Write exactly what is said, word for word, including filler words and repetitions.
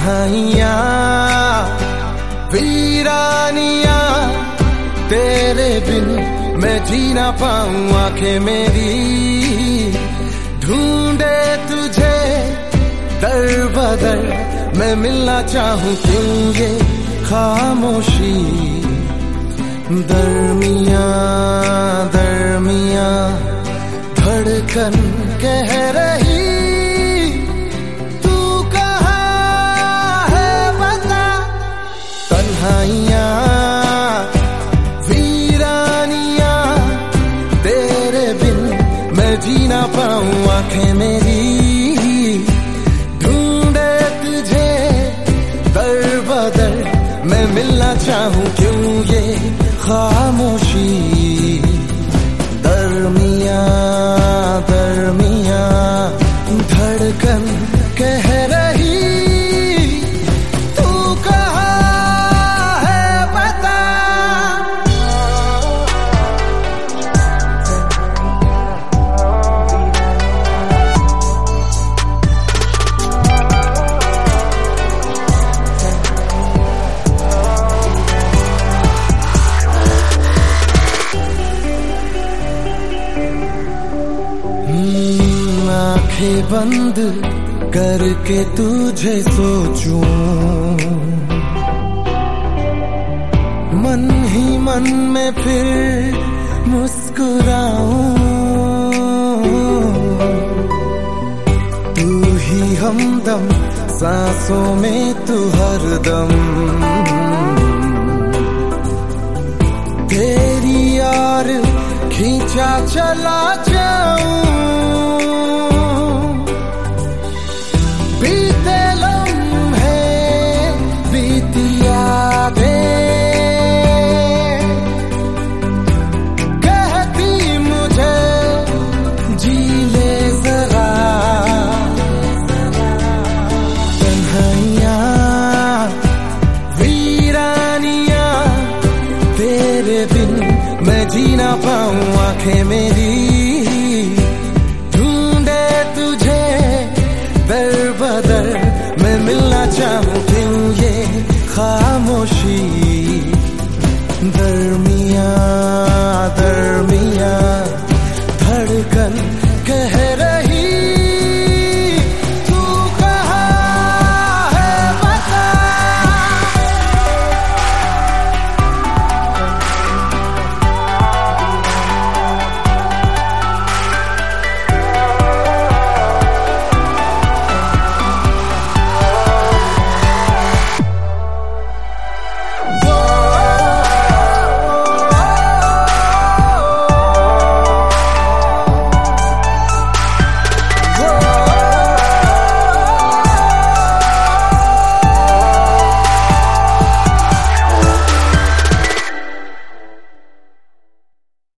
तन्हाइयाँ वीरानियाँ तेरे बिन मैं जी ना पाऊँ। आंखें मेरी ढूंढे तुझे दर बदर, मैं मिलना चाहूँ क्यों ये खामोशी दरमियाँ दरमियाँ धड़कन कह रही तू कहाँ है बता। तन्हाइयाँ वीरानियाँ तेरे बिन मैं जी ना पाऊँ। आंखें मेरी ढूंढे तुझे दर बदर, मैं मिलना चाहूँ क्यों ये खामोशी दरमियाँ दरमियाँ धड़कन कह रही तू कहाँ है बता। आंखें बंद करके तुझे सोचूं, मन ही मन में फिर मुस्कुराऊं। तू ही हमदम सांसों में तू हरदम, तेरी यार खींचा चला जाऊं। बीते लम्हे बीती यादें कहती मुझे जी ले जरा। तन्हाइयाँ वीरानियाँ तेरे बिन मैं जी ना पाऊँ। आंखें मेरी ढूंढे तुझे दर बदर, मैं मिलना चाहूँ क्यों ये खामोशी दरमियाँ दरमियाँ धड़कन